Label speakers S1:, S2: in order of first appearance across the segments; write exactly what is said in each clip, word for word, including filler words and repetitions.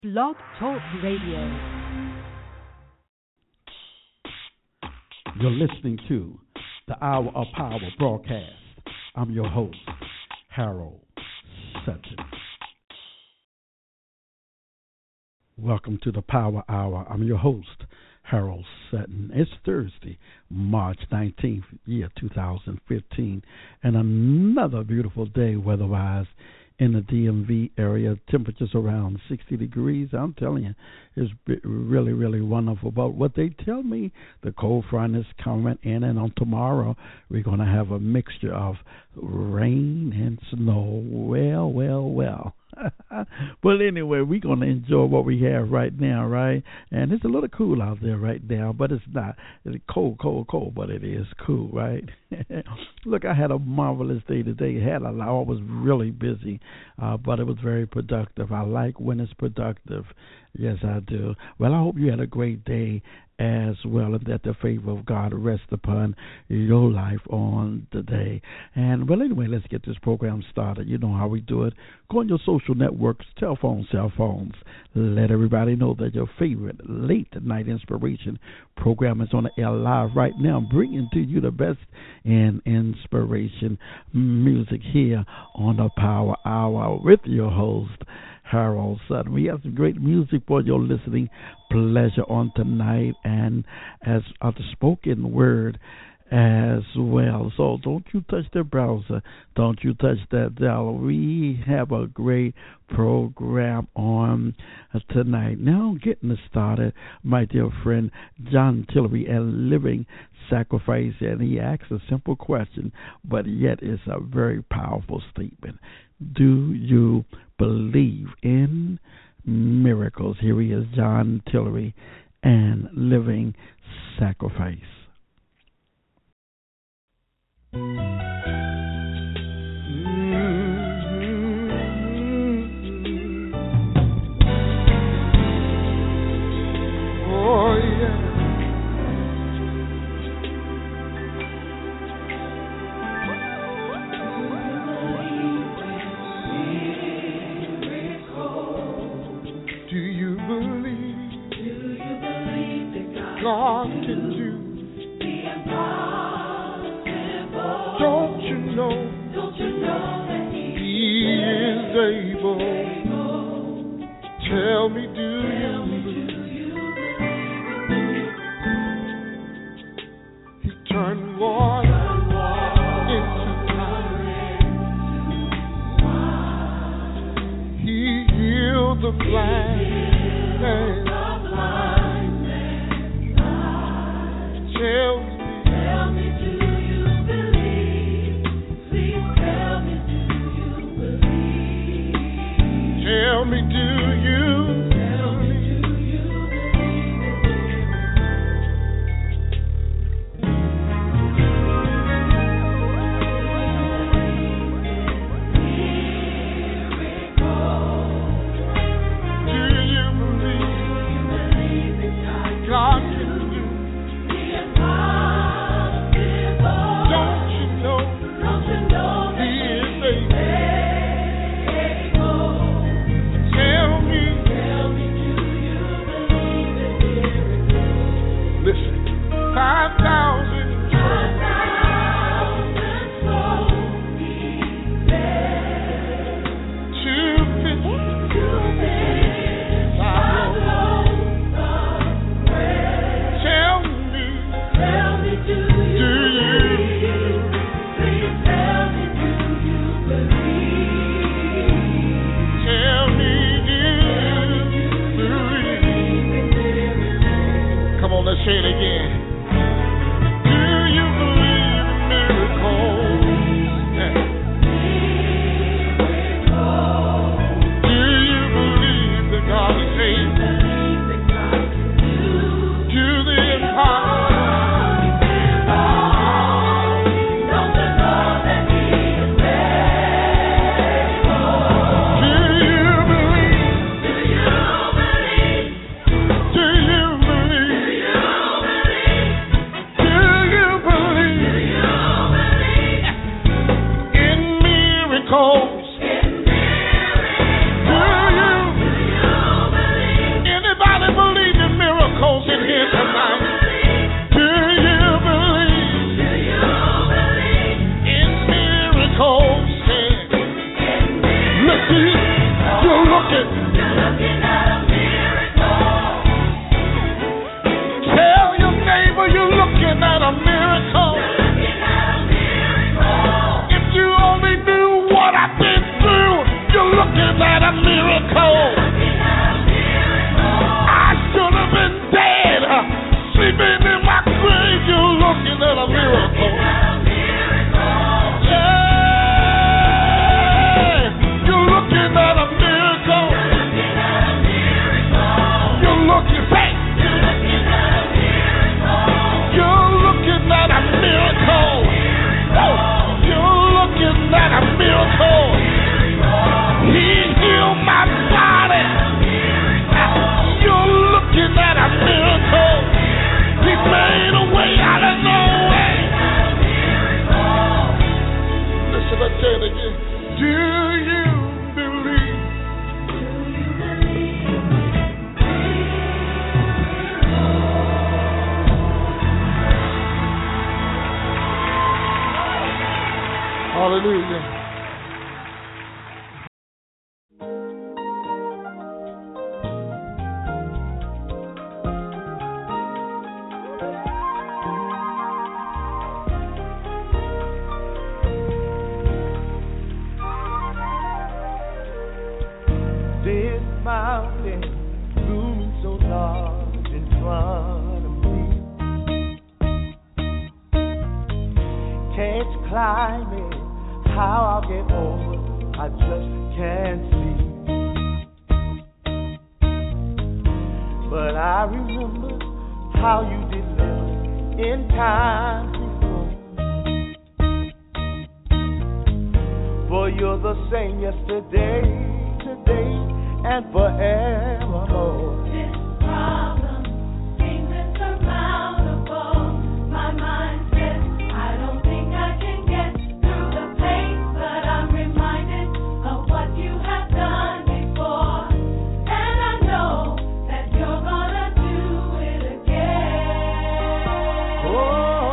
S1: Blog Talk Radio.
S2: You're listening to the Hour of Power broadcast. I'm your host, Harold Sutton. Welcome to the Power Hour. I'm your host, Harold Sutton. It's Thursday, March nineteenth, year two thousand fifteen, and another beautiful day weather-wise in the D M V area. Temperatures around sixty degrees. I'm telling you, it's really, really wonderful. But what they tell me, the cold front is coming in, and on tomorrow we're going to have a mixture of rain and snow. Well, well, well. But anyway, we're going to enjoy what we have right now, right? And it's a little cool out there right now, but it's not. It's cold, cold, cold, but it is cool, right? Look, I had a marvelous day today. Had a lot. I was really busy, uh, but it was very productive. I like when it's productive. Yes, I do. Well, I hope you had a great day as well, and that the favor of God rest upon your life on today. And, well, anyway, let's get this program started. You know how we do it. Go on your social networks, telephone, cell phones. Let everybody know that your favorite late night inspiration program is on the air live right now, bringing to you the best in inspiration music here on the Power Hour with your host, Harold Sutton. We have some great music for your listening pleasure on tonight, and as a spoken word as well. So don't you touch the browser. Don't you touch that dial. We have a great program on tonight. Now getting started, my dear friend John Tillery and Living Sacrifice, and he asks a simple question, but yet it's a very powerful statement. Do you believe in miracles? Here he is, John Tillery and Living Sacrifice.
S3: Oh, yeah. Do you believe? Do you believe that God can do the impossible? Don't you know? Don't you know that He, he is able? able? Tell me, do Tell you me, believe? Do you believe? He turned water into wine. He healed the blind. Tell me, tell me, do you believe? Please tell me, do you believe? Tell me, do you? Tell me, do you believe? Do Hallelujah.
S4: This mountain looming so large in front of me, can't climb it, how I'll get over, I just can't see. But I remember how you delivered in times before. For you're the same yesterday, today, and forevermore.
S5: This problem seems insurmountable. My mind says I don't think I can get through the pain, but I'm reminded of what you have done before, and I know that you're gonna do it again.
S4: Oh,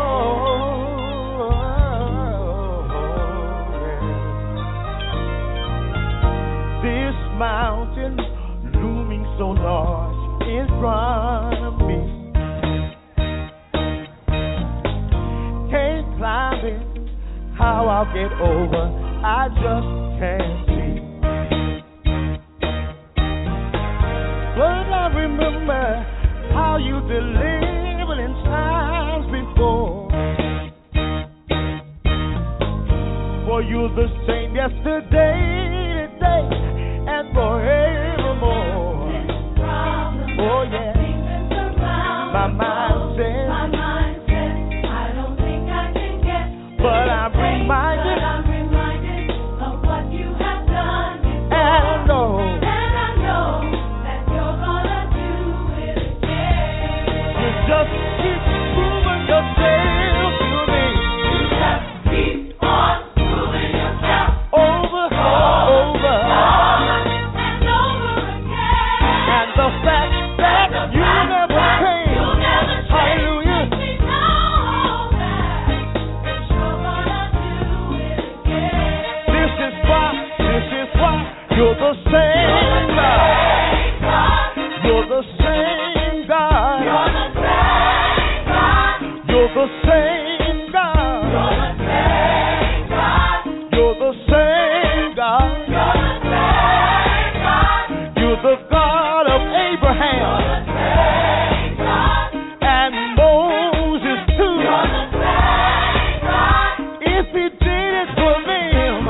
S4: yeah. This mountain looming so large in front of me, can't climb it, how I'll get over, I just can't see. But I remember how you delivered in times before. For you're the same yesterday, today, and forevermore. Oh yeah. My mind says,
S5: My mind says I don't think I can get through
S4: but
S5: the
S4: I'm
S5: pain,
S4: reminded,
S5: but I'm reminded of what you have done before.
S4: and I know
S5: And I know that you're gonna do it again.
S4: you just keep proving yourself to me.
S5: You just keep on proving yourself
S4: Over and over.
S5: and over again.
S4: And the fact that you never change.
S5: You never change.
S4: Hallelujah.
S5: We know that you're gonna do it again.
S4: This is why, this is why you're the same God. You're the same God. You're the same God. You're the same God. You're the God of Abraham and Moses too. If he did it for them,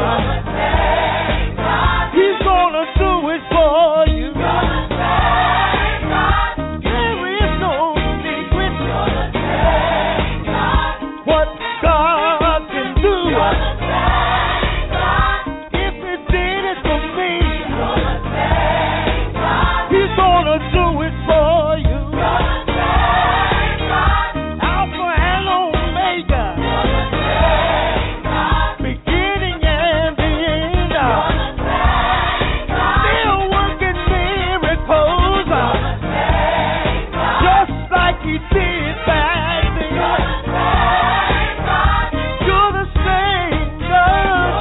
S4: he's gonna do it for you. There is no secret what God can do. If he did it for me, he's gonna do it for you. Alpha and Omega, beginning and the end. Still working miracles, just like he did back then. You're the same God.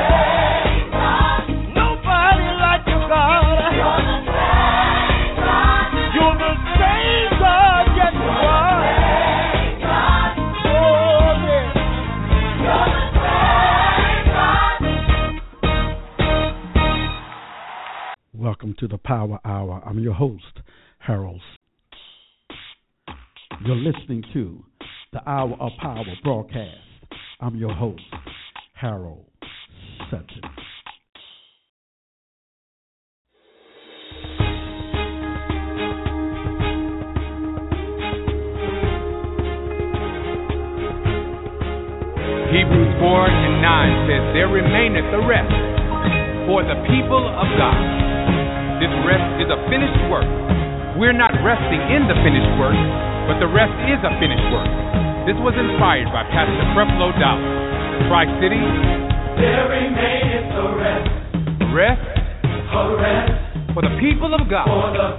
S4: Nobody like you, God. You're the same God, yes you are. Oh yeah.
S2: Welcome to the Power Hour. I'm your host, Harold. You're listening to the Hour of Power broadcast. I'm your host, Harold Sutton.
S6: Hebrews four and nine says, there remaineth the rest for the people of God. This rest is a finished work. We're not resting in the finished work, but the rest is a finished work. This was inspired by Pastor Creflo Dollar. Tri-City.
S4: There remaineth the rest,
S6: Rest
S4: a rest
S6: for the people of God.
S4: for the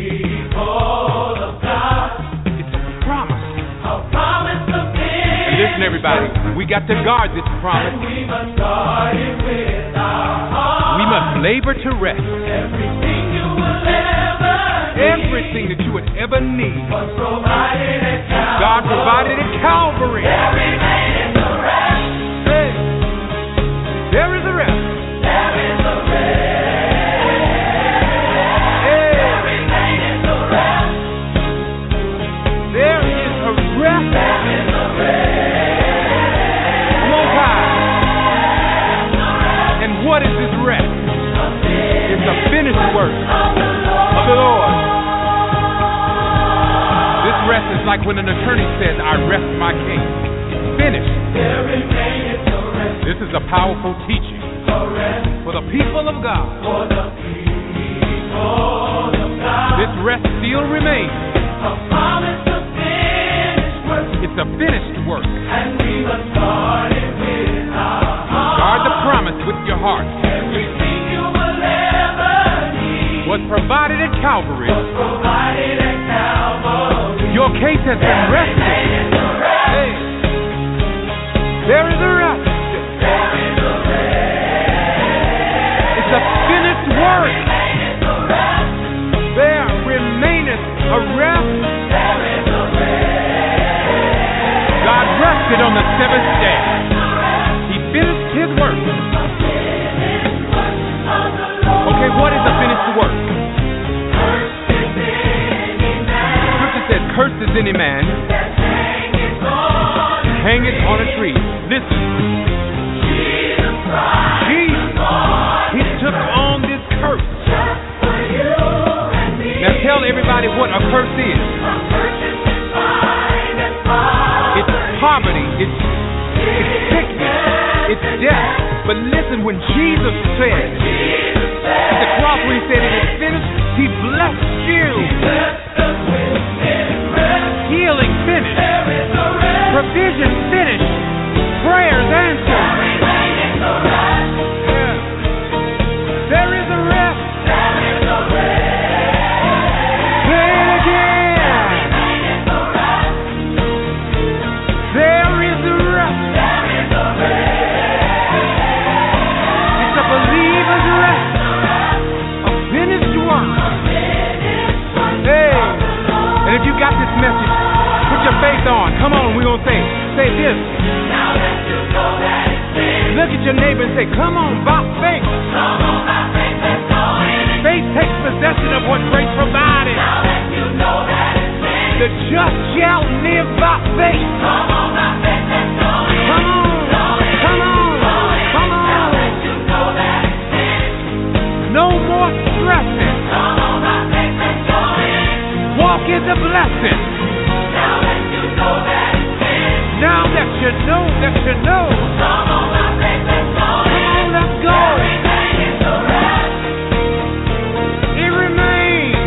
S4: people of God.
S6: It's a promise.
S4: A promise of
S6: And this Listen, everybody, we got to guard this promise.
S3: We must guard it with our heart.
S6: We must labor to rest.
S3: Everything you will ever need.
S6: Everything that you would ever need.
S3: Was provided at Calvary.
S6: God provided at Calvary.
S3: There remaineth the rest.
S6: Hey, there is a rest.
S3: There is a rest.
S6: Hey,
S3: There remaineth the rest.
S6: there is a rest.
S3: There is a rest.
S6: One more time. And what is this rest? It's the finished work of the Lord. This rest is like when an attorney says, I rest my case. Finished.
S3: There remaineth the rest.
S6: This is a powerful teaching
S3: The rest
S6: for the people of God.
S3: for the people of God.
S6: This rest still remains.
S3: A promise to finish work.
S6: It's a finished work.
S3: And we must guard it with our heart.
S6: Guard the promise with your heart.
S3: Everything you will ever need
S6: Was provided at Calvary.
S3: was provided at Calvary.
S6: Your case has been rested.
S3: Remaineth the rest.
S6: Hey, there is a rest.
S3: There is a rest.
S6: It's a finished work.
S3: Remaineth the rest.
S6: There remaineth a rest.
S3: There is a rest.
S6: God rested on the seventh day. He finished his work. Okay, what is a finished work? Scripture says, cursed is any man hangeth on a tree. Listen. Jesus, he took on this curse. Now tell everybody what a curse is. It's poverty. It's, it's sickness. It's death. But listen, when Jesus said at the cross where he said it is finished, he blessed you. Healing finished. Provision finished. Prayers answered. Yeah. There is a rest. Say it again. There is a rest. It's a believer's rest. A finished work. Hey. And if you got this message, put your faith on. Come on, we're going to say, say this. Look at your neighbor and say, come on, by faith. Faith takes possession of what grace provided. The just shall live by faith. Come on, come on, come on. No more stressing. Walk in the blessing. Now that you know, that you know. Come on, let's go. It remains.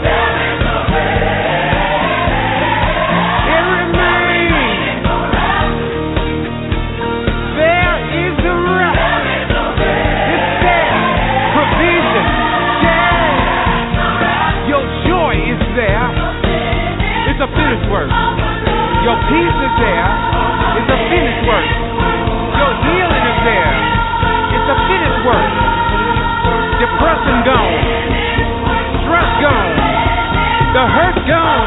S6: It remains. There is a rest. It's there. Provision. There. Your joy is there. It's a finished work. Your peace is there. It's a finished work. Your healing is there. It's a finished work. Depression gone. Stress gone. The hurt gone.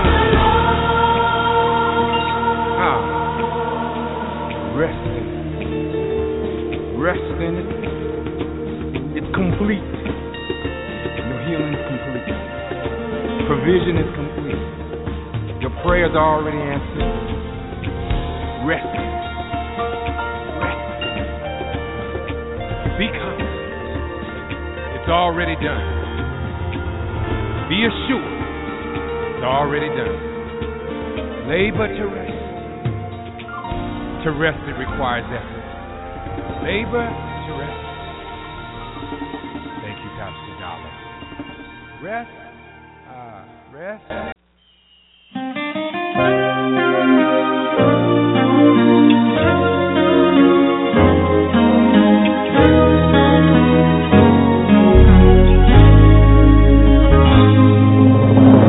S6: Ah. Rest in it. Rest in it. It's complete. Your healing is complete. Provision is complete. Your prayers are already answered. Rest. Rest. Be confident. It's already done. Be assured. It's already done. Labor to rest. To rest, it requires effort. Labor to rest. Thank you, Pastor Dollar. Rest. Ah, rest.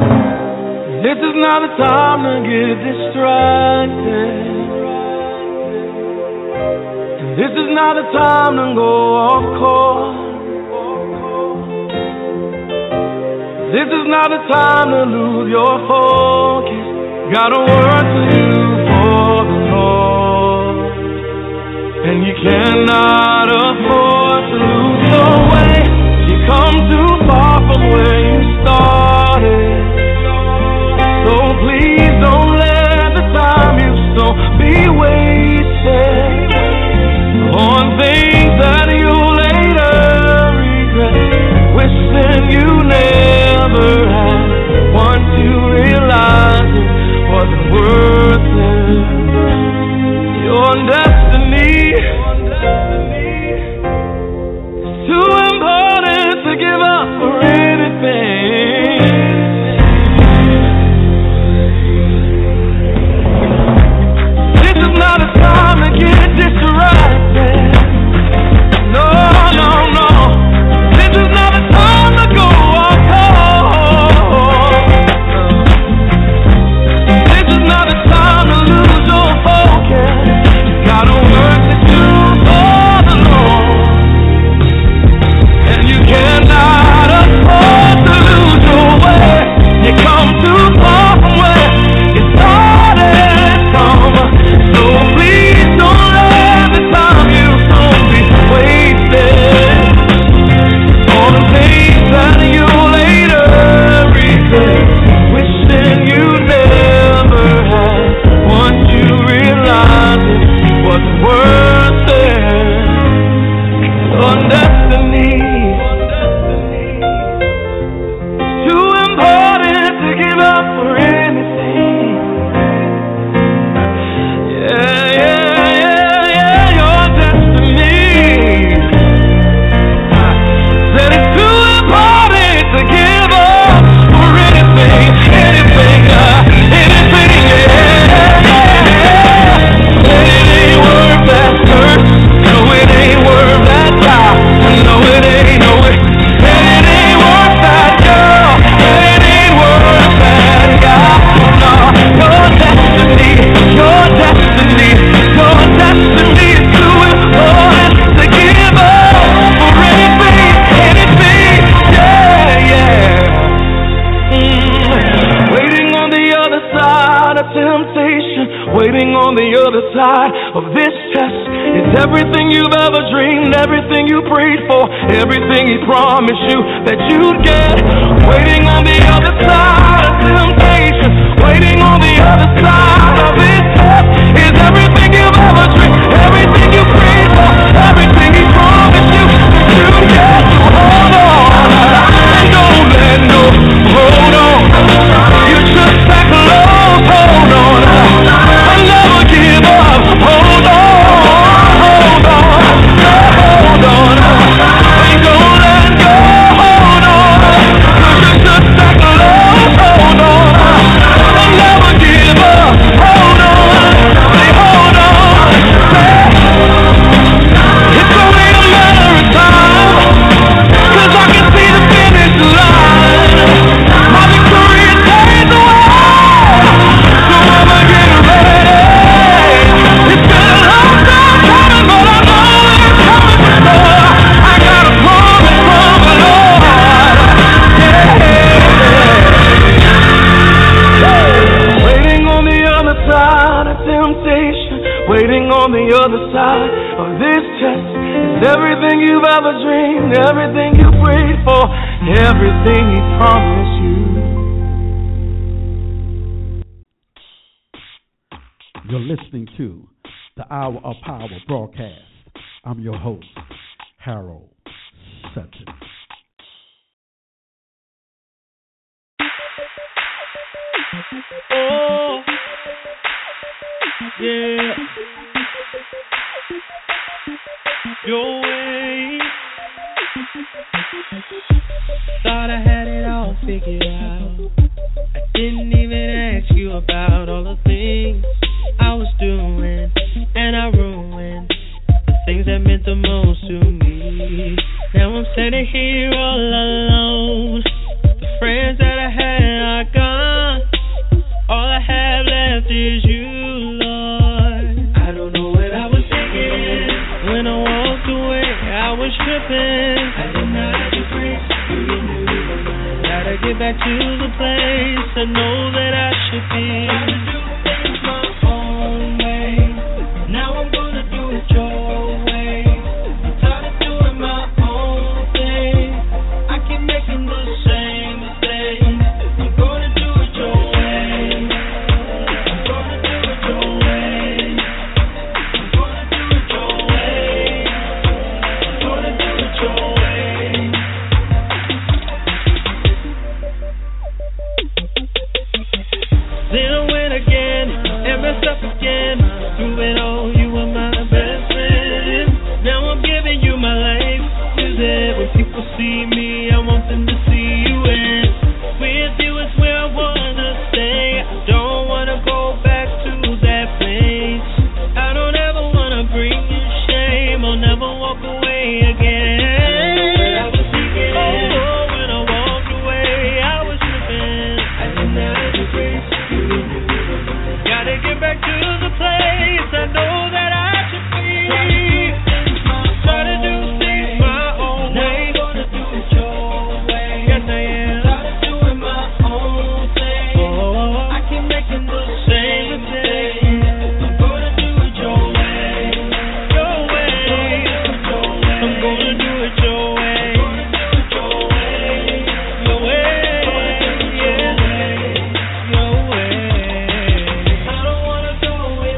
S4: This is not a time to get distracted. This is not a time to go off course. This is not a time to lose your focus. Got a word to do for the Lord, and you cannot afford to lose your way. You come too far from where you started, so please don't let the time you sow be wasted on things that you later regret, wishing you never had. Once you realize it wasn't worth it, your destiny is too important to give up for anything. This is not a time to get distracted. No, no, no. This is not a time to go off course. This is not a time to lose your focus. You gotta work to do for the Lord, and you cannot afford to lose your way. You come too far from where you started from, so please don't let the time you don't be wasted on the things that you later regret, wishing you never had. Once you realize it wasn't worth it, your destiny is too important to give up for anything. Yeah, yeah, yeah, yeah, your destiny said it's too important to give up for anything, anything, uh, anything, yeah, yeah, yeah. Said it ain't worth that hurt, no it ain't worth that time, no it ain't, no it, said it ain't worth that girl, said it ain't worth that guy, no, your destiny, your destiny, your destiny is too important to give up for anything, anything, yeah, yeah. Mm. Waiting on the other side of temptation, waiting on the other side of this test, is everything you've ever dreamed, everything you prayed for, everything He promised you that you'd get. Waiting on the other side of temptation, waiting on the other side of this test, is everything you've ever dreamed, everything you prayed for, everything He promised you that you'd get. Hold on, don't let go, hold on, you just back low, hold on, I never give up, hold on, hold on, hold on, ain't gonna let go, hold on, you just back low, hold on, I never give up, hold on, say hold on, say, it's only a matter of time, 'cause I can see the finish line, my victory is days away, so I'ma get ready. It's been a long time coming, but I know it's coming for sure. I got a promise from the Lord, yeah. Waiting on the other side of temptation, waiting on the other side of this test, is everything you've ever dreamed, everything you prayed for, everything He promised you.
S2: You're listening to the Hour of Power broadcast. I'm your host, Harold Sutton.
S4: Oh, yeah. Your way.
S7: Thought I had it all figured out. I didn't even ask you about all the things I was doing, and I ruined the things that meant the most to me. Now I'm standing here all alone. The friends that I had are gone. All I have left is you, Lord. I don't know what I was thinking get back to the place I know that I should be. Trying to do things my own way. Now I'm gonna do it your way. I'm tired of doing my own thing. I keep making the same mistake. I'm gonna do it your way. I'm gonna do it your way. I'm gonna do it your way. I'm gonna do it your way. Then I went again and messed up again. Through it all, you were my best friend. Now I'm giving you my life. You there when people see me, I want them to see you in. With you is where I wanna stay. I don't wanna go back to that place. I don't ever wanna bring you shame. I'll never walk away again. I was thinking, oh, when I walked away, I was tripping. I didn't have the grace. Gotta get back to the place I know that I should be. Try to do things my own way. Now I'm gonna do it your way. Yes, I am. Try to do it my own thing. Oh, I keep making the same mistake. I'm gonna do it your way. Your way. I'm gonna do it your way. Your way. Your way. Your way. Don't wanna go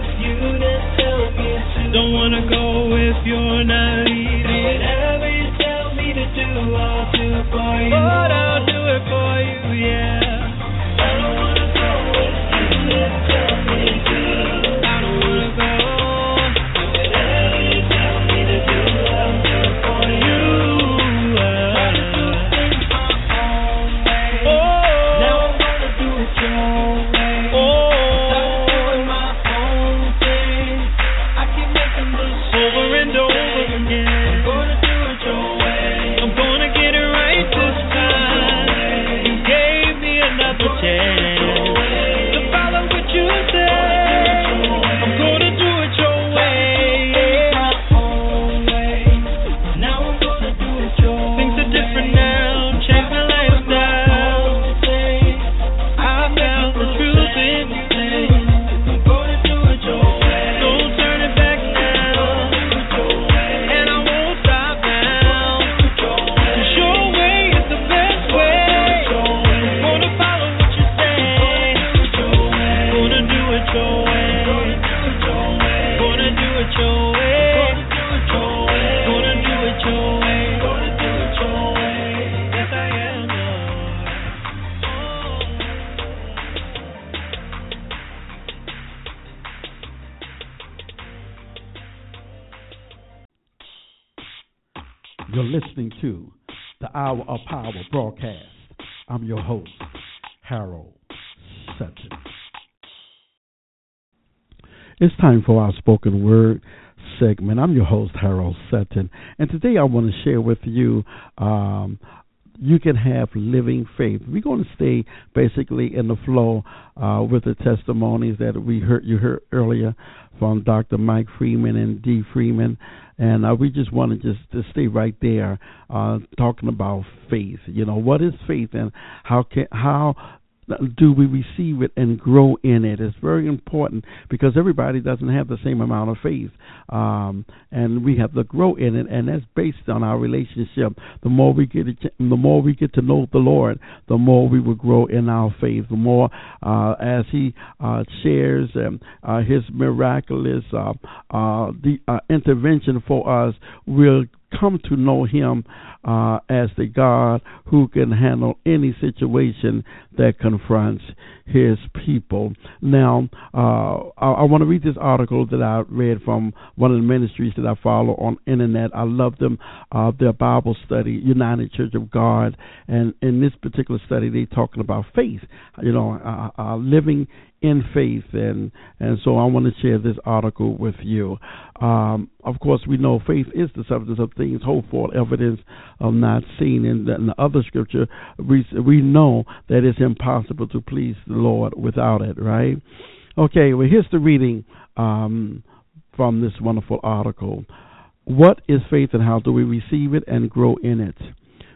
S7: if you're not leading. Whatever you tell me to do, I'll do it for you. But I'll do it for you, yeah. I don't wanna go if you tell me to. I don't wanna go. Whatever you tell me to do, I'll do it for you. Try to do things my own way. Oh, now I'm gonna do it your way. Oh, stop doing my own thing. I keep making this over and over again. I'm gonna do it your way. I'm gonna get it right this time. You gave me another chance to follow what you said. I'm gonna do it your way. My own way. Now I'm gonna do it your way. Things are different now. Change my lifestyle. I found the truth in you. I'm gonna do it your way. Don't turn it back now. And I won't stop now. 'Cause your way is the best way. I'm gonna follow what you say. Gonna do it your way. Gonna do it your way. Gonna do it your way. Yes, I am,
S2: You're listening to the Hour of Power broadcast. I'm your host, Harold Sutton. It's time for our spoken word segment. I'm your host, Harold Sutton, and today I want to share with you um, you can have living faith. We're going to stay basically in the flow uh, with the testimonies that we heard you heard earlier from Doctor Mike Freeman and Dee Freeman, and uh, we just want to just to stay right there uh, talking about faith. You know, what is faith, and how can how do we receive it and grow in it? It's very important because everybody doesn't have the same amount of faith, um, and we have to grow in it, and that's based on our relationship. The more we get, the more we get to know the Lord, the more we will grow in our faith. The more uh, as He uh, shares um, uh, His miraculous uh, uh, the uh, intervention for us, we'll come to know Him uh, as the God who can handle any situation that confronts His people. Now, uh, I, I want to read this article that I read from one of the ministries that I follow on internet. I love them. Uh, their Bible study, United Church of God, and in this particular study, they're talking about faith. You know, uh, uh, living in faith, and and so I want to share this article with you. Um, of course, we know faith is the substance of things hoped for, evidence of not seen. In the, in the other scripture, we we know that it's impossible to please the Lord without it, right? Okay, well, here's the reading um, from this wonderful article. What is faith, and how do we receive it and grow in it?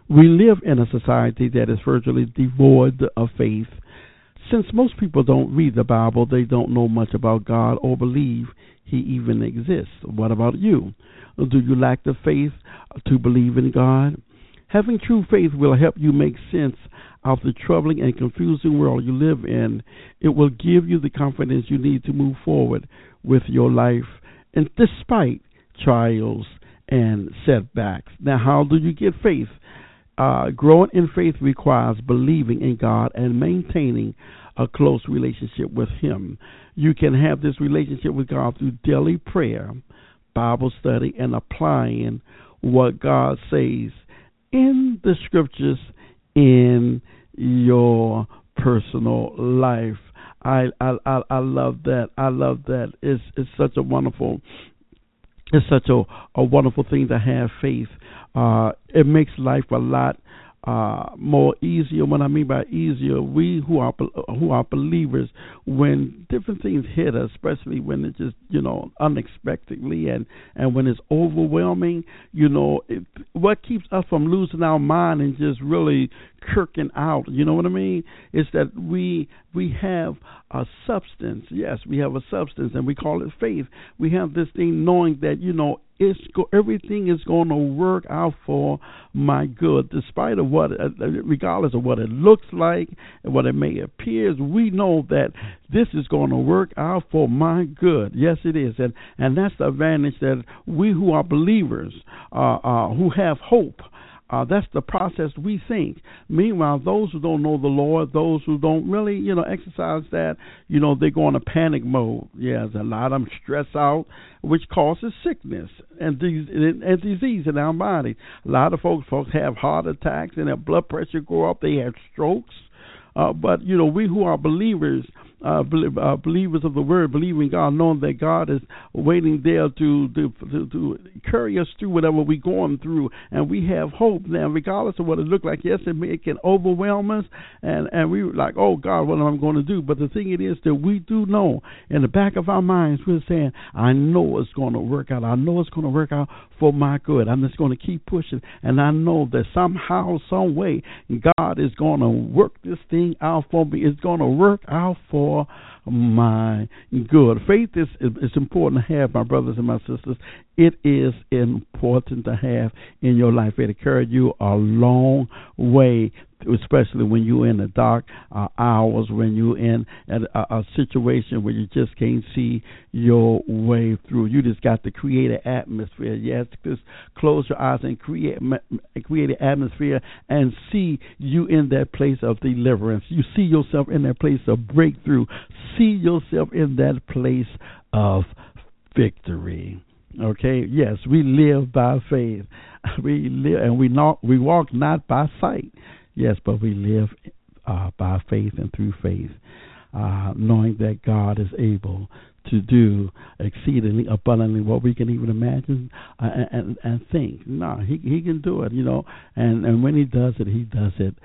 S2: We live in a society that is virtually devoid of faith. Since most people don't read the Bible, they don't know much about God or believe He even exists. What about you? Do you lack the faith to believe in God? Having true faith will help you make sense of the troubling and confusing world you live in. It will give you the confidence you need to move forward with your life, and despite trials and setbacks. Now, how do you get faith? Uh, growing in faith requires believing in God and maintaining a close relationship with Him. You can have this relationship with God through daily prayer, Bible study, and applying what God says in the scriptures in your personal life. I I I, I love that. I love that. It's it's such a wonderful it's such a, a wonderful thing to have faith. Uh, it makes life a lot uh, more easier. What I mean by easier, we who are who are believers, when different things hit us, especially when it's just, you know, unexpectedly and, and when it's overwhelming, you know, it, what keeps us from losing our mind and just really kirking out, you know what I mean, is that we we have a substance. Yes, we have a substance, and we call it faith. We have this thing knowing that, you know, it's go, everything is going to work out for my good, despite of what, uh, regardless of what it looks like and what it may appear. We know that this is going to work out for my good. Yes, it is, and and that's the advantage that we who are believers, uh, uh, who have hope. Uh, that's the process we think. Meanwhile, those who don't know the Lord, those who don't really, you know, exercise that, you know, they go in a panic mode. Yeah, there's a lot of them stress out, which causes sickness and, disease, and disease in our body. A lot of folks, folks have heart attacks and their blood pressure go up. They have strokes. Uh, but, you know, we who are believers, uh, be- uh, believers of the Word, believing God, knowing that God is waiting there to, to to to carry us through whatever we're going through, and we have hope now, regardless of what it looks like. Yes, it, may, it can overwhelm us, and, and we're like, oh, God, what am I going to do? But the thing it is that we do know, in the back of our minds, we're saying, I know it's going to work out. I know it's going to work out for my good. I'm just going to keep pushing, and I know that somehow, some way, God is going to work this thing out for me. It's going to work out for my good. Faith is, is important to have, my brothers and my sisters. It is important to have in your life. It'll carry you a long way, especially when you're in the dark uh, hours, when you're in a, a situation where you just can't see your way through. You just got to create an atmosphere. You have to just close your eyes and create create an atmosphere and see you in that place of deliverance. You see yourself in that place of breakthrough. See yourself in that place of victory. Okay, yes, we live by faith. We live and we not we walk not by sight. Yes, but we live uh, by faith and through faith, uh, knowing that God is able to do exceedingly abundantly what we can even imagine uh, and and think. No, he he can do it, you know. And and when he does it, he does it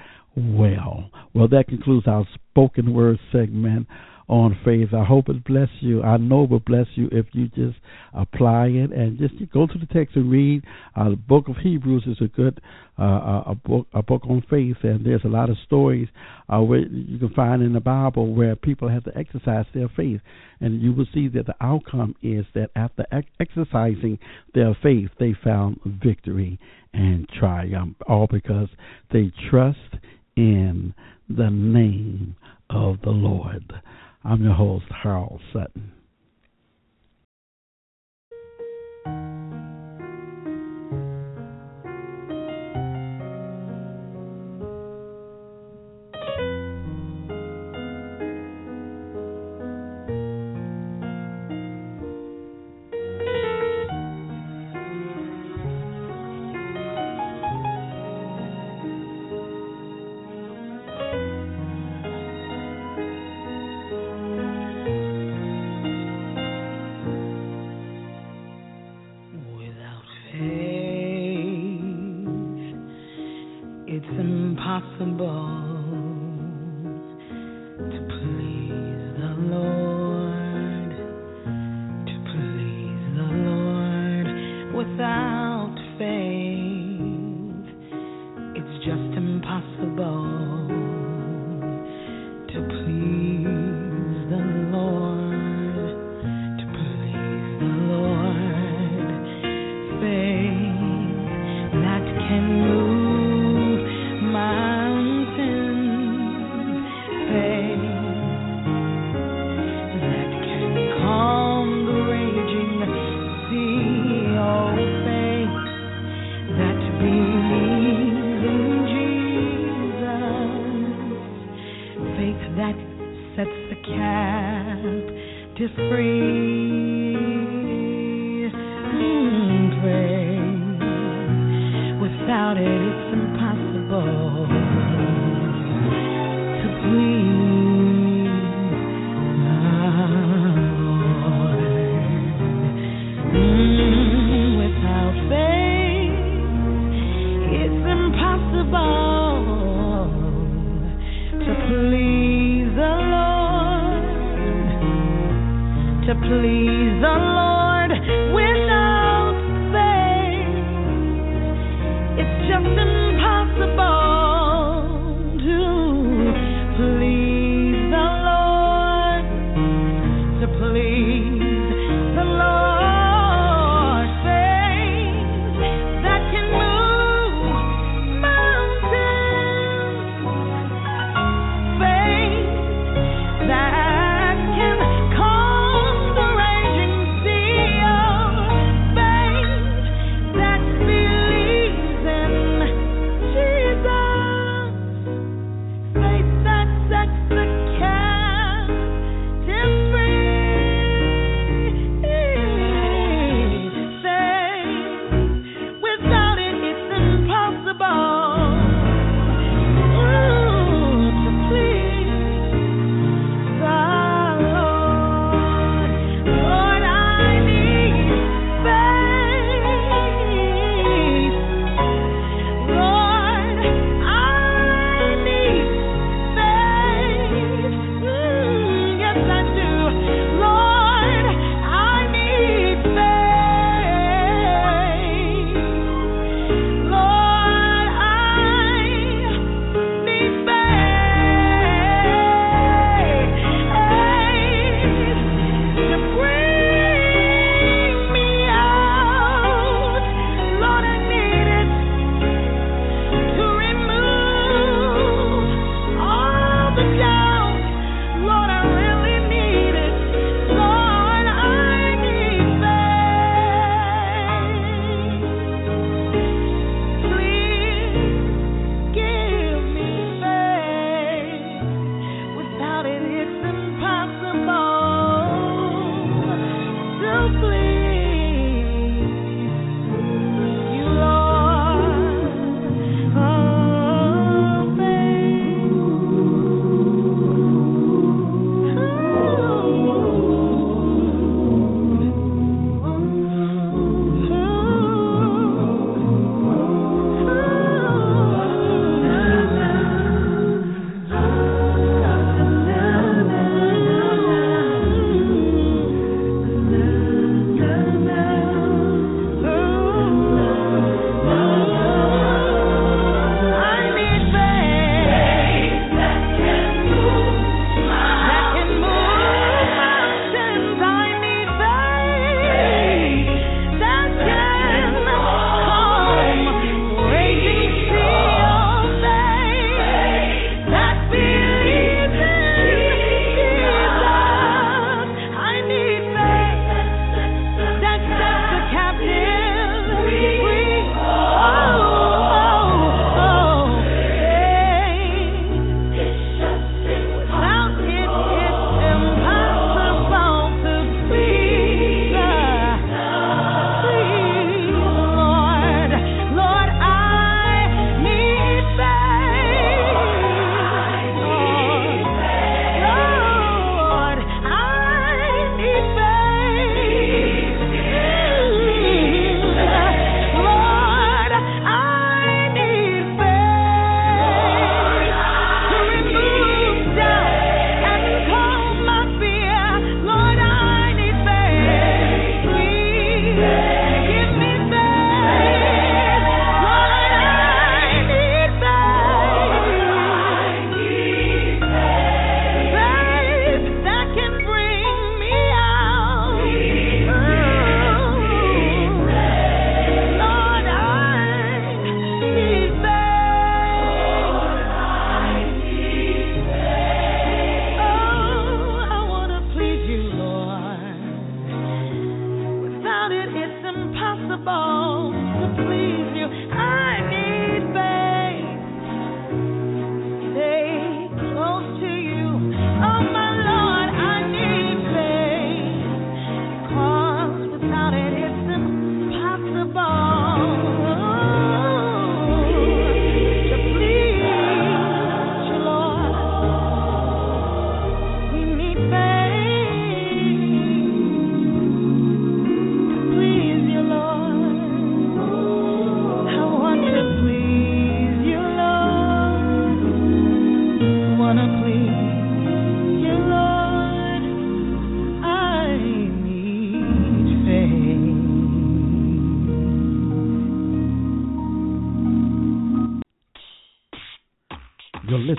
S2: well. Well, that concludes our spoken word segment on faith. I hope it bless you. I know it will bless you if you just apply it and just go to the text and read. Uh, the book of Hebrews is a good uh, a book a book on faith, and there's a lot of stories uh, where you can find in the Bible where people have to exercise their faith, and you will see that the outcome is that after ex- exercising their faith, they found victory and triumph, all because they trust in the name of the Lord. I'm your host, Harold Sutton.
S8: Without faith, it's to please the Lord, to please the Lord, faith that can move mountains, faith that can calm the raging sea, oh, faith that believes in Jesus, faith that sets the captive free. Mm, pray. Without it, it's impossible to please the Lord. Mm, without faith, it's impossible to please the Lord, to please the Lord without faith. It's just impossible to please the Lord, to please the Lord. Faith that can move mountains, faith that can calm the raging sea.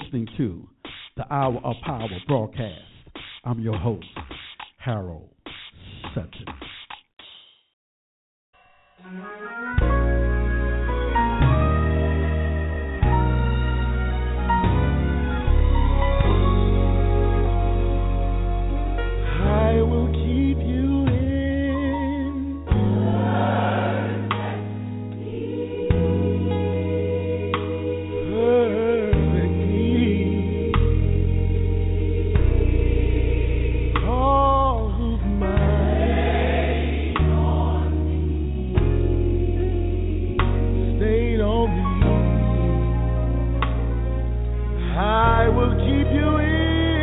S2: listening to the Hour of Power broadcast. I'm your host, Harold Sutton.
S3: I will keep you in perfect peace. All whose mind stayed on me. I will keep you in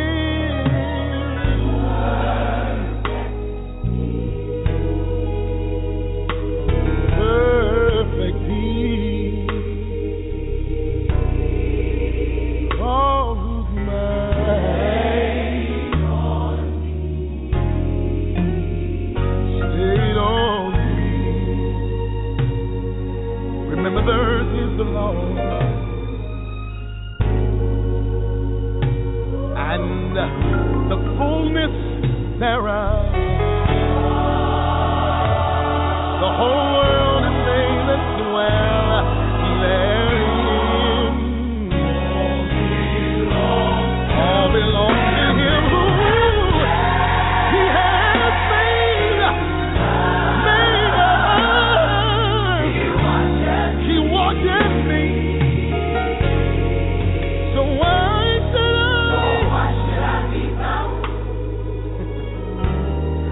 S3: perfect peace. All whose mind stayed on me. Remember, theirs is the Lord, and the fullness thereof. The whole world is they that dwell therein. All belongs to Him who He has made, made us. He watches me. So why should I?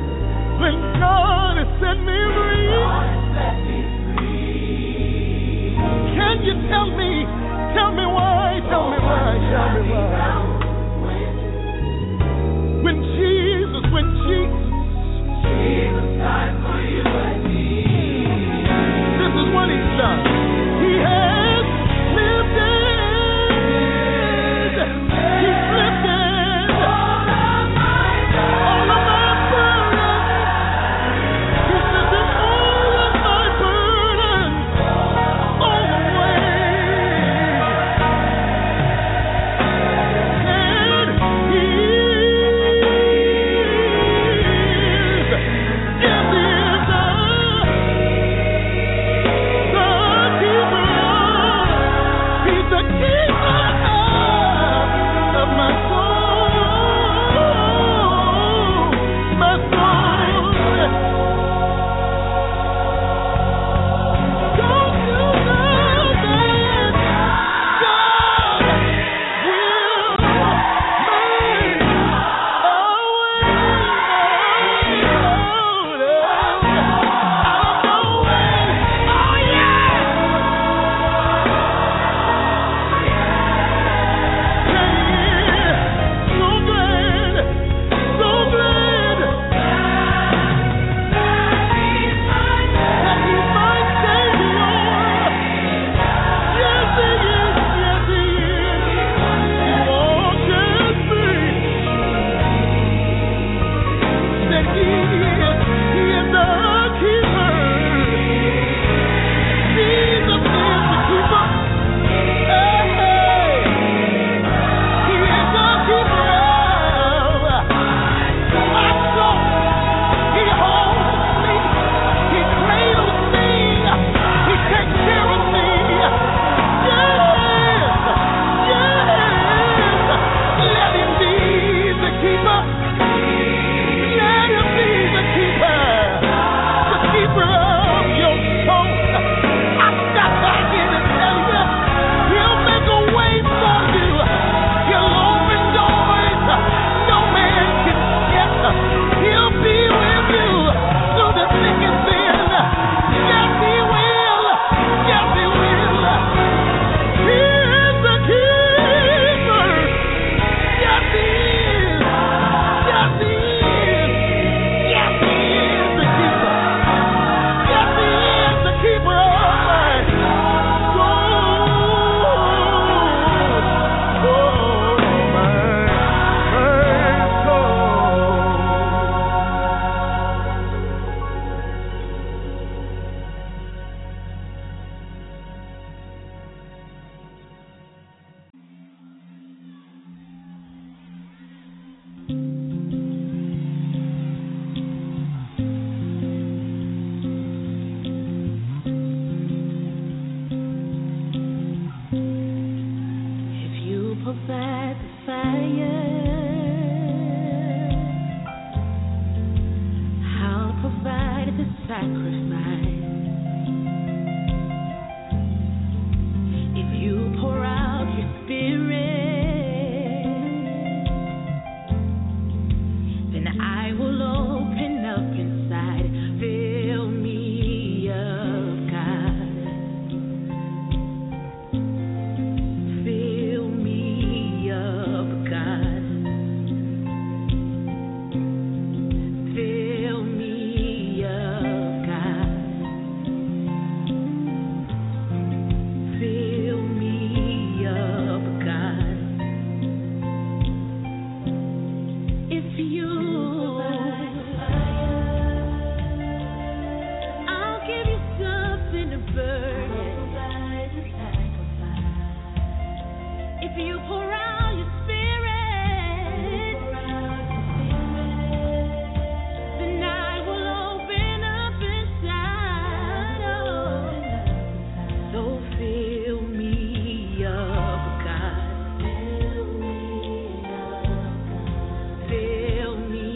S8: Fill me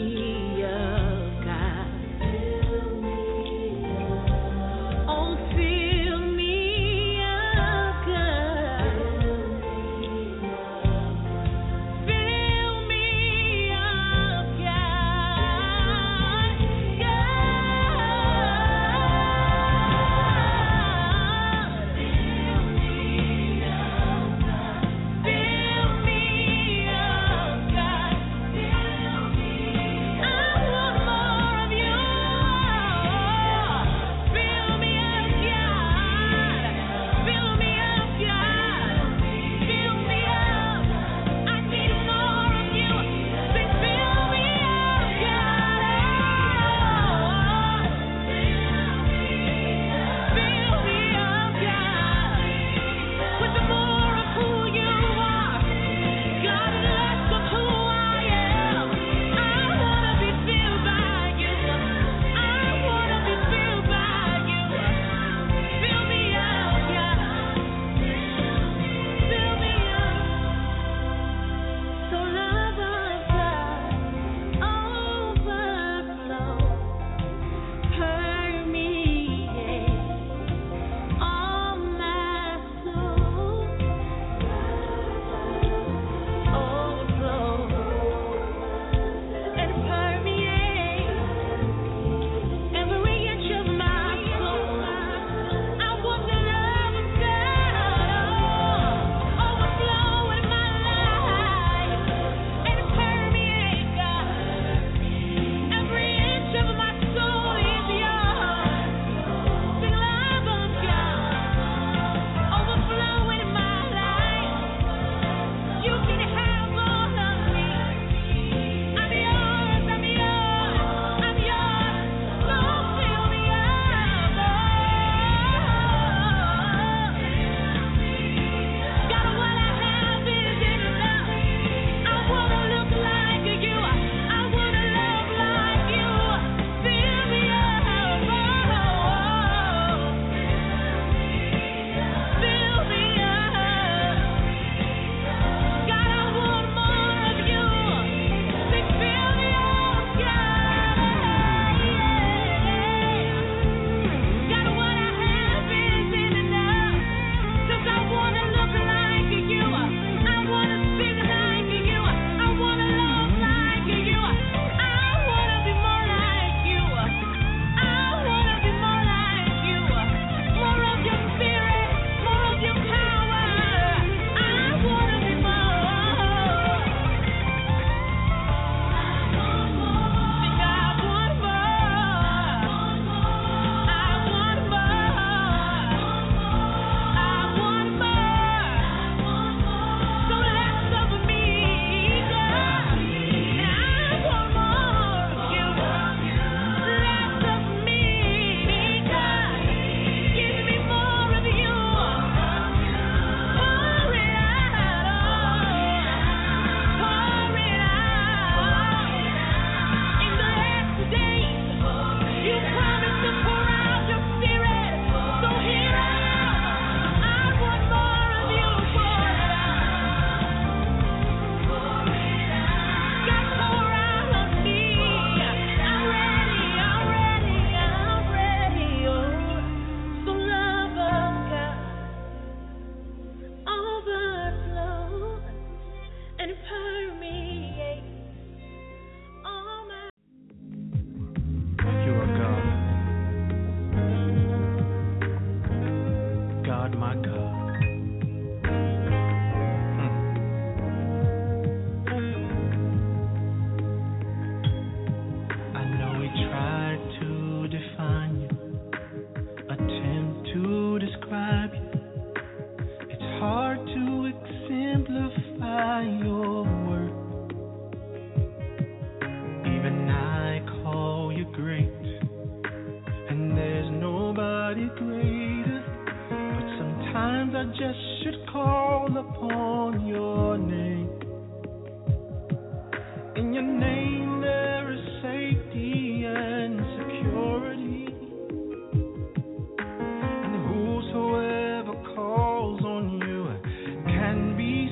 S3: just should call upon your name. In your name there is safety and security. And whosoever calls on you can be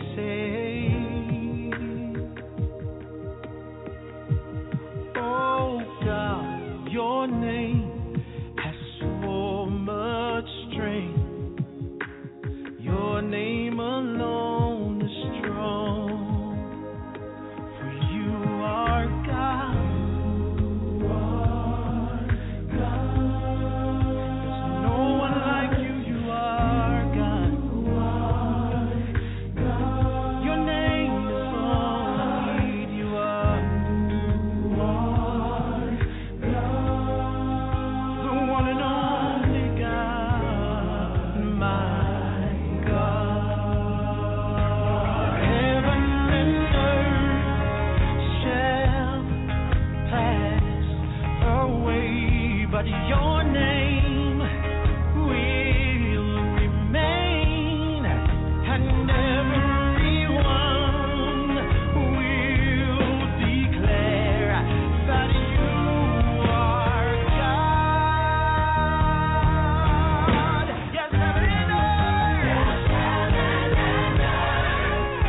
S3: saved. Oh God, your name has so much strength. Your name alone is strong. For you are God. You are God. There's no one like you. You are God. You are God. Your name is all I need. You are. You are God. The one and only God. My but your name will remain, and everyone will declare that you are God. Yes, heaven and earth. Yes, heaven and earth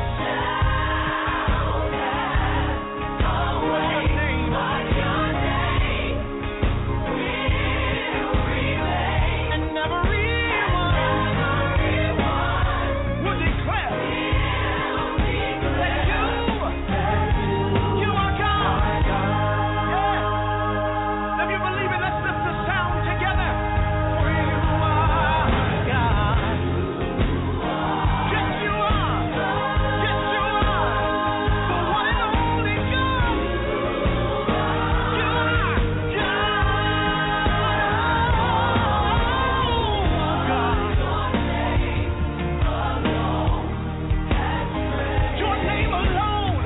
S3: shall always but your name. And everyone, everyone will declare that you, you are God. Yeah. If you believe it, let's lift the sound together. For you are God. Yes, you are. Yes, you are. The one and only God. You are Your name alone.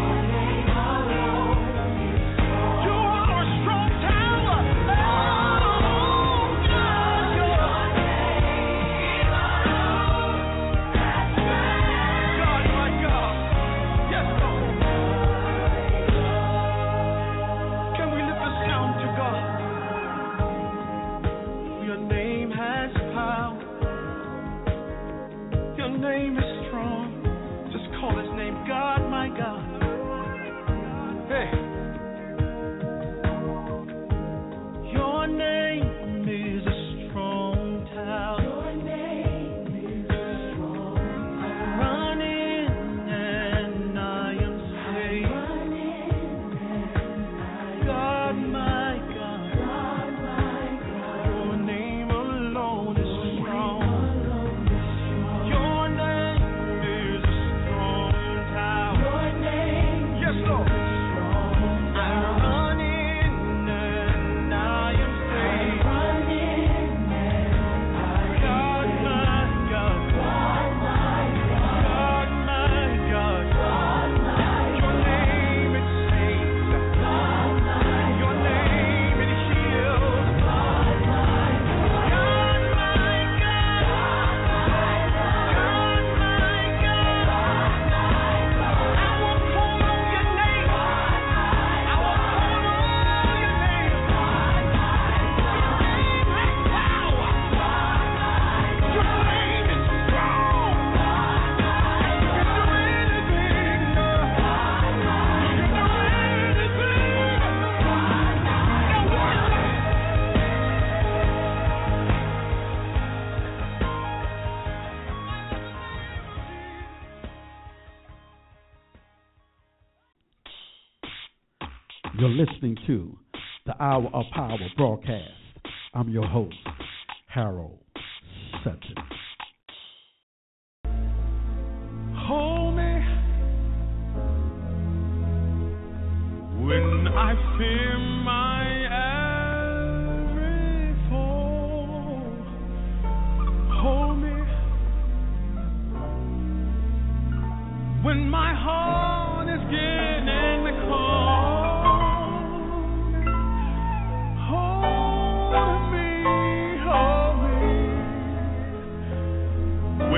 S3: You are our strong tower. Oh, God, your name alone. God, my God. Yes, Lord. Can we lift the sound to God? Your name has power. Your name is strong. Just call his name God, my God. Hey. Your name is a strong tower. Your name is a strong tower. Run in and I am safe. Run in and I God, my God. God, my God. Your name alone is strong. Your name is a strong tower. Your name, yes, Lord. I run in and I am safe. Run in and I God, my God. God, my God. God, my God. God, my Your name it saves. God, my Your name it heals. God, my God. my God. God, my God. I will call on your name. I will call on your name. Your name has power. Your name is strong. You can do anything. You can do anything. Now what?
S2: You're listening to the Hour of Power broadcast. I'm your host, Harold Sutton.
S3: Hold me when I fear my every foe. Hold me when my heart is getting cold. Hold me, hold me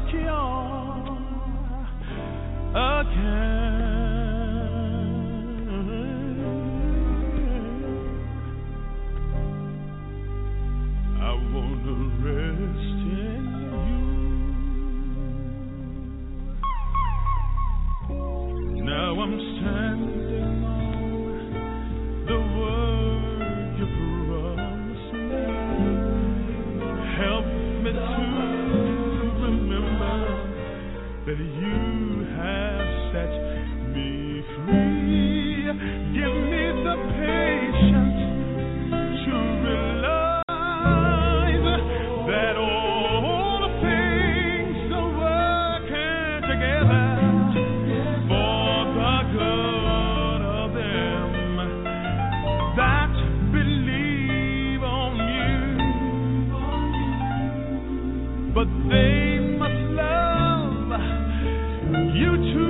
S3: cure again. I want to rest in you. Now I'm standing on the word you promised me. Help me to remember that you have set me free. Give me the patience to realize that all the things are working together for the good of them that believe on you. But they must love you too.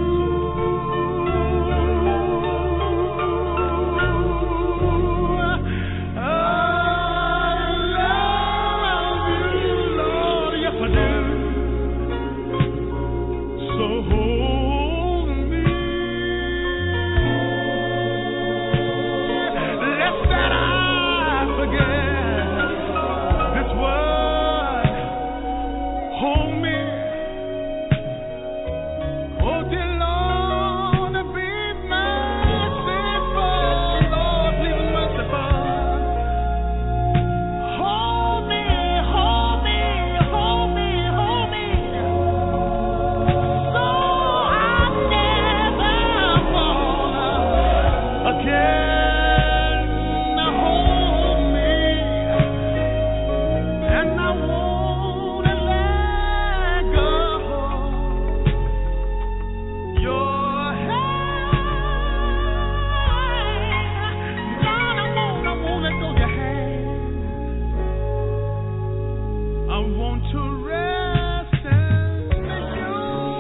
S3: I love you, Lord, yes I do. So hold me, lest that I forget this word. Hold me, oh dear Lord, be merciful, Lord, be merciful. Hold me, hold me, hold me, hold me, so I never fall again. Hold me, and I won't let go. Your hand, Lord, I won't, I won't let go of your hand. I want to rest in you.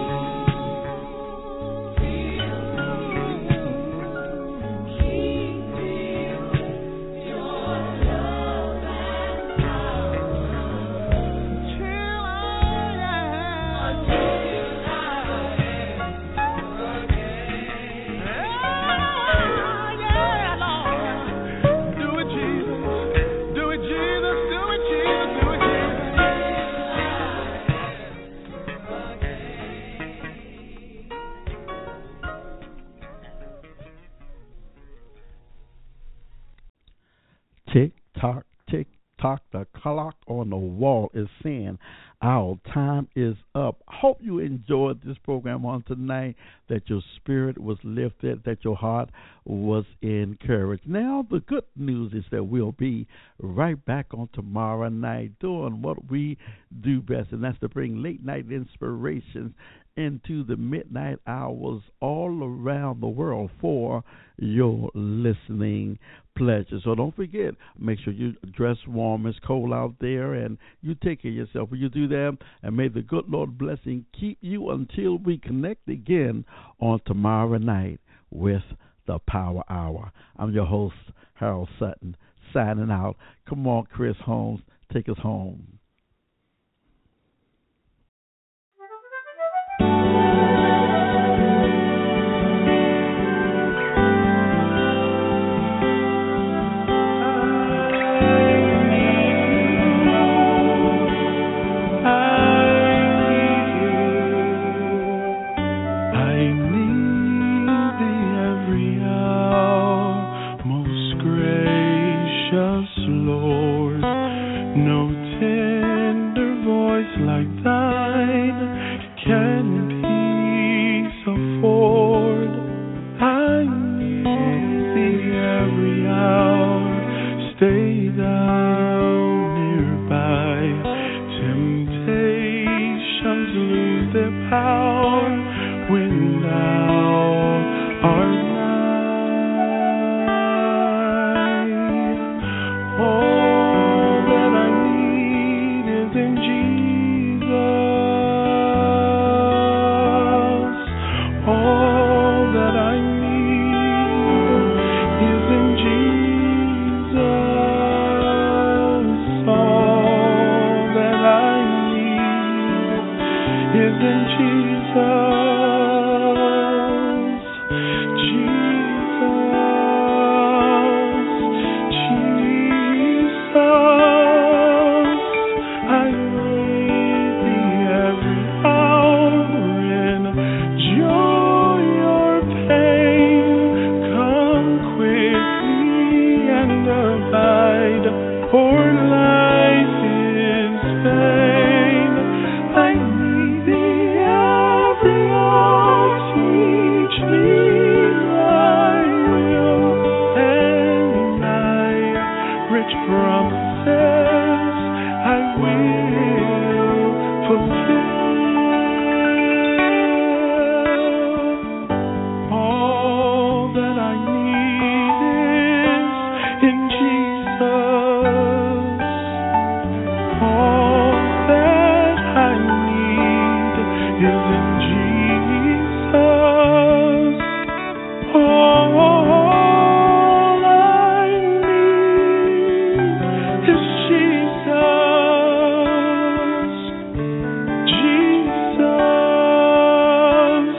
S3: Keep me your love and power till I am yeah, Lord. Do it, Jesus. Do it, Jesus. Do it, Jesus. Do it, Jesus.
S2: Tick tock, tick tock. The clock on the wall is saying our time is up. Hope you enjoyed this program on tonight, that your spirit was lifted, that your heart was encouraged. Now, the good news is that we'll be right back on tomorrow night doing what we do best, and that's to bring late night inspirations into the midnight hours all around the world for your listening pleasure. So don't forget, make sure you dress warm. It's cold out there, and you take care of yourself when you do that. And may the good Lord blessing keep you until we connect again on tomorrow night with the Power Hour. I'm your host, Harold Sutton, signing out. Come on, Chris Holmes, take us home.
S3: Lord, no ten or life is vain. I need thee every hour. Teach me thy will, and thy rich promises I will fulfill. All that I need is in Jesus. All that I need is in Jesus. All I need is Jesus. Jesus.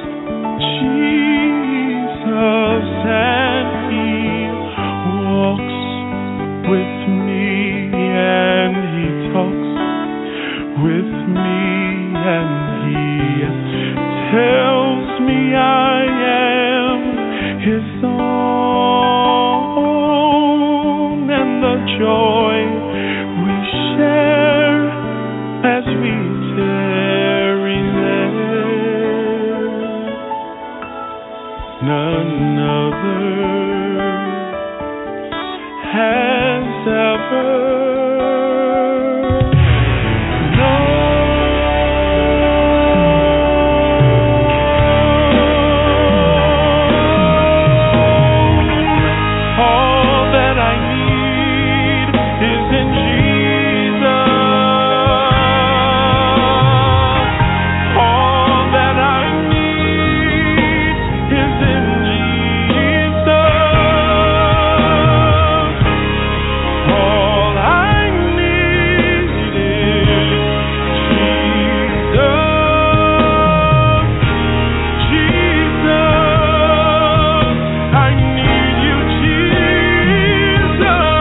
S3: Jesus. And He walks with me and He talks with me and He tells me I am His own, and the joy we share as we tarry there, none other has ever all that I need is in Jesus. All that I need is in Jesus. All I need is Jesus. Jesus, I need you, Jesus.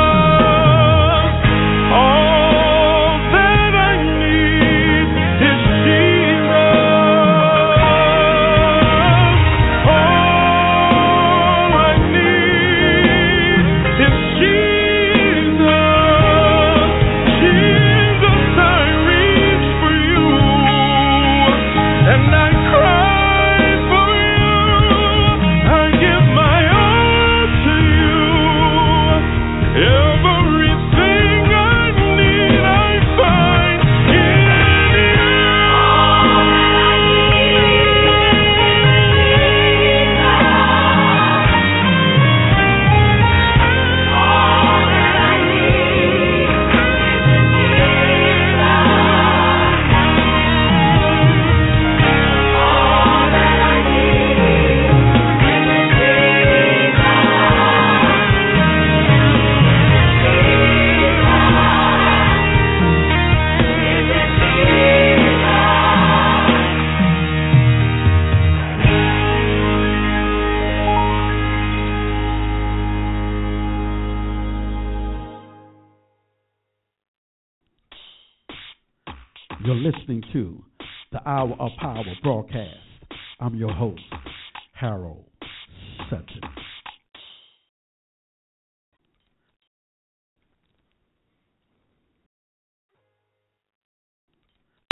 S3: All that I need is Jesus. All I need is Jesus. Jesus, I reach for you and I cry for you. I give my all to you. Everything I need, I find in you.
S2: You're listening to the Hour of Power broadcast. I'm your host, Harold Sutton.